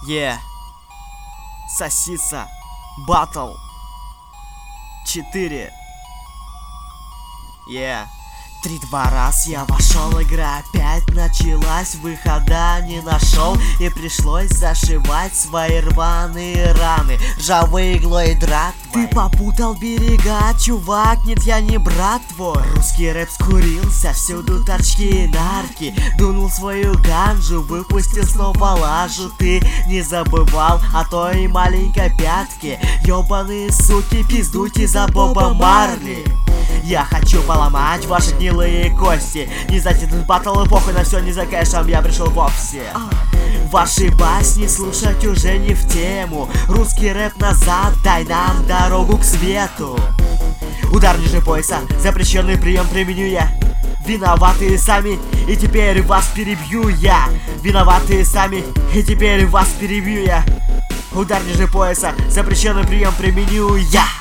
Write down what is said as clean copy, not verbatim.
Сосиса. Батл. 4. 3-2 раз я вошел, игра опять началась, выхода не нашел и пришлось зашивать свои рваные раны ржавой иглой драк. Ты попутал берега, чувак, нет, я не брат твой. Русский рэп скурился, всюду торчки и нарки, дунул свою ганжу, выпустил снова лажу. Ты не забывал о той маленькой пятке? Ёбаные суки, пиздуйте за Боба Марли. Я хочу поломать ваши гнилые кости. Не затянуть батл, похуй на все, не за кэшем я пришел вовсе. Ваши басни слушать уже не в тему. Русский рэп назад, дай нам дорогу к свету. Удар ниже пояса, запрещенный прием применю я. Виноватые сами, и теперь вас перебью я. Виноватые сами, и теперь вас перебью я. Удар ниже пояса, запрещенный прием применю я.